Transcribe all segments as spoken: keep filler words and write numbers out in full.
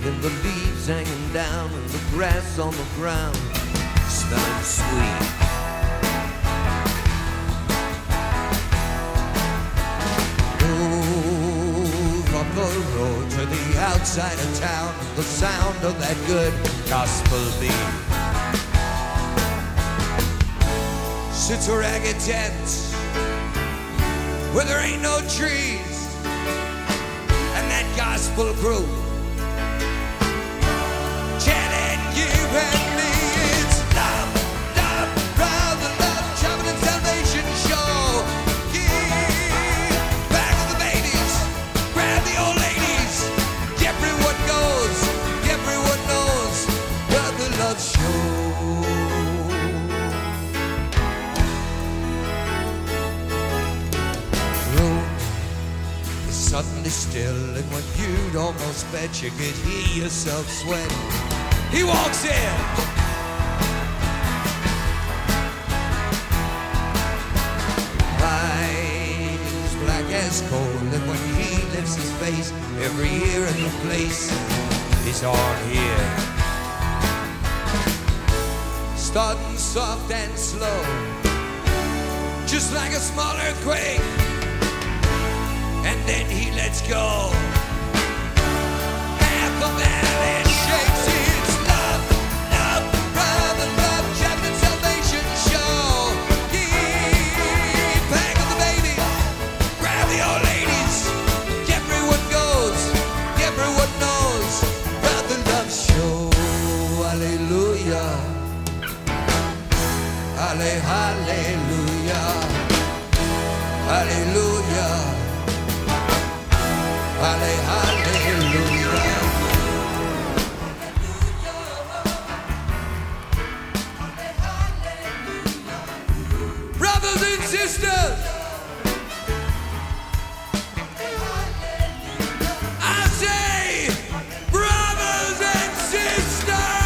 and the leaves hanging down and the grass on the ground smelling sweet. Move up the road to the outside of town, the sound of that good gospel beat. Sits a ragged tent where there ain't no trees, and that gospel group chanting, you and me. It's love, love, brother, love, traveling and salvation show. Give back to the babies, grab the old ladies. Everyone goes, everyone knows, brother love show. Suddenly still, and when you'd almost bet you could hear yourself sweat, he walks in. Eyes black as coal, and when he lifts his face, every ear in the place is on here. Starting soft and slow, just like a small earthquake, and then he lets go. Half the valley shakes. It's love, love, brother, love, traveling salvation show. Keep back of the baby, grab the old ladies. Everyone goes, everyone knows, brother love show. Hallelujah, Halle, hallelujah, hallelujah. Halle, hallelujah. Brothers and sisters, I say, brothers and sisters.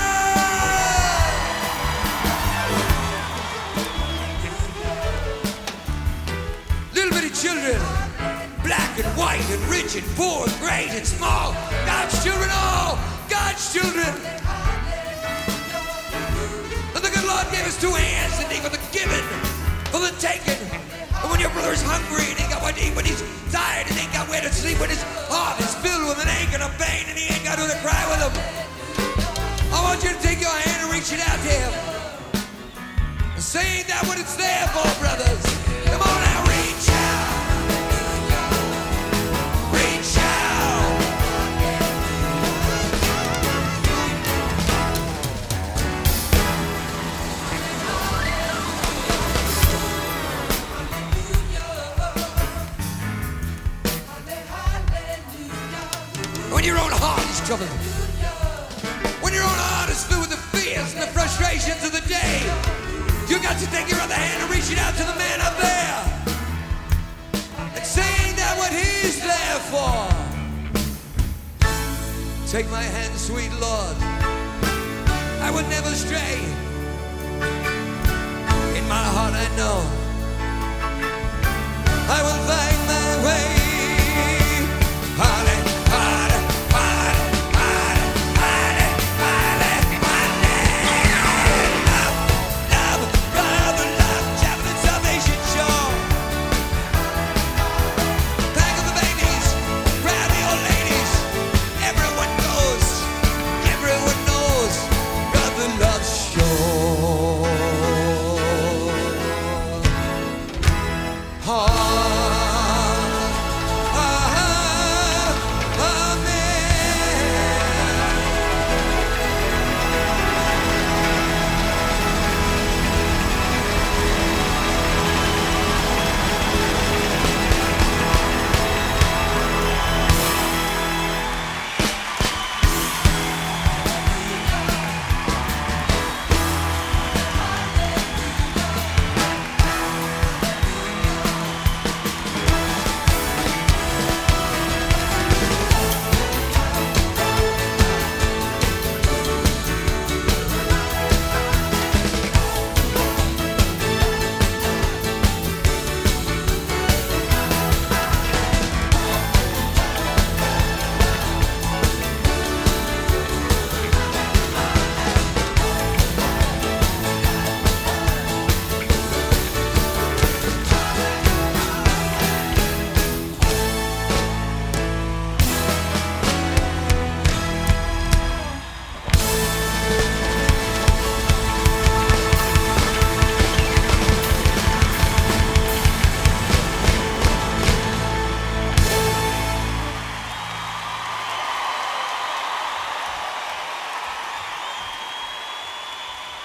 Little bitty children, black and white and rich and poor, great and small, God's children, all God's children. And the good Lord gave us two hands, and he for the giving, for the taking. And when your brother's hungry and he ain't got what to eat, when he's tired and ain't got where to sleep, when his heart is filled with an ache and a pain and he ain't got who to cry with him, I want you to take your hand and reach it out to him and say, ain't that what it's there for, brothers? Come on now, reach out. When your own heart is troubled, when your own heart is filled with the fears and the frustrations of the day, you got to take your other hand and reach it out to the man up there and say, ain't that what he's there for? Take my hand, sweet Lord, I would never stray. In my heart I know I will find my way. Hallelujah. Oh.